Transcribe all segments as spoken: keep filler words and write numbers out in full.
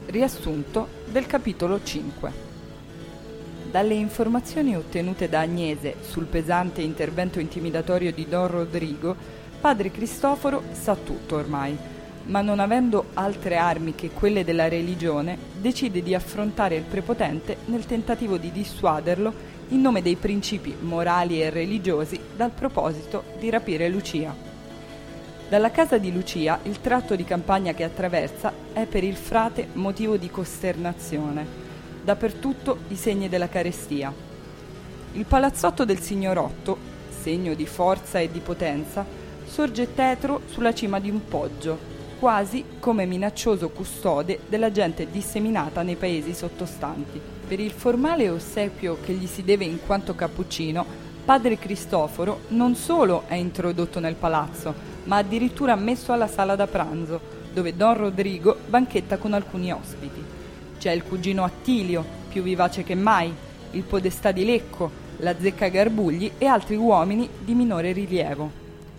Riassunto del capitolo cinque. Dalle informazioni ottenute da Agnese sul pesante intervento intimidatorio di Don Rodrigo, padre Cristoforo sa tutto ormai, ma non avendo altre armi che quelle della religione, decide di affrontare il prepotente nel tentativo di dissuaderlo in nome dei principi morali e religiosi dal proposito di rapire Lucia. Dalla casa di Lucia il tratto di campagna che attraversa è per il frate motivo di costernazione. Dappertutto i segni della carestia. Il palazzotto del signorotto, segno di forza e di potenza, sorge tetro sulla cima di un poggio, quasi come minaccioso custode della gente disseminata nei paesi sottostanti. Per il formale ossequio che gli si deve in quanto cappuccino, padre Cristoforo non solo è introdotto nel palazzo, ma addirittura messo alla sala da pranzo, dove Don Rodrigo banchetta con alcuni ospiti. C'è il cugino Attilio, più vivace che mai, il podestà di Lecco, la zecca Garbugli e altri uomini di minore rilievo.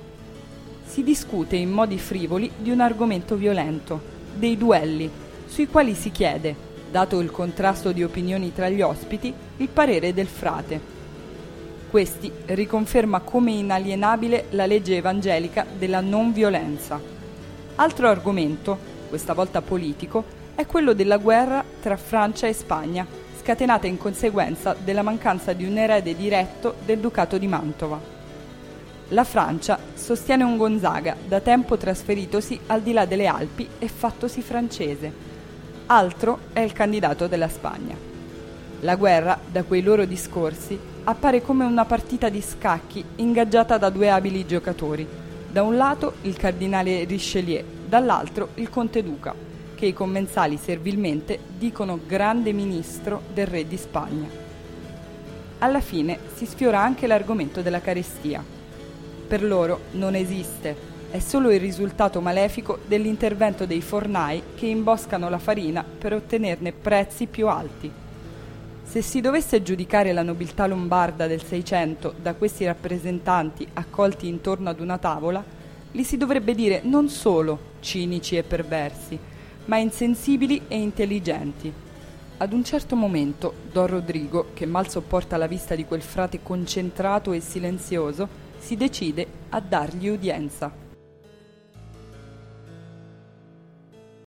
Si discute in modi frivoli di un argomento violento, dei duelli, sui quali si chiede, dato il contrasto di opinioni tra gli ospiti, il parere del frate. Questi riconferma come inalienabile la legge evangelica della non violenza. Altro argomento, questa volta politico, è quello della guerra tra Francia e Spagna, scatenata in conseguenza della mancanza di un erede diretto del Ducato di Mantova. La Francia sostiene un Gonzaga da tempo trasferitosi al di là delle Alpi e fattosi francese. Altro è il candidato della Spagna. La guerra, da quei loro discorsi, appare come una partita di scacchi ingaggiata da due abili giocatori. Da un lato il cardinale Richelieu, dall'altro il conte duca, che i commensali servilmente dicono grande ministro del re di Spagna. Alla fine si sfiora anche l'argomento della carestia. Per loro non esiste, è solo il risultato malefico dell'intervento dei fornai che imboscano la farina per ottenerne prezzi più alti. Se si dovesse giudicare la nobiltà lombarda del Seicento da questi rappresentanti accolti intorno ad una tavola, li si dovrebbe dire non solo cinici e perversi, ma insensibili e intelligenti. Ad un certo momento Don Rodrigo, che mal sopporta la vista di quel frate concentrato e silenzioso, si decide a dargli udienza.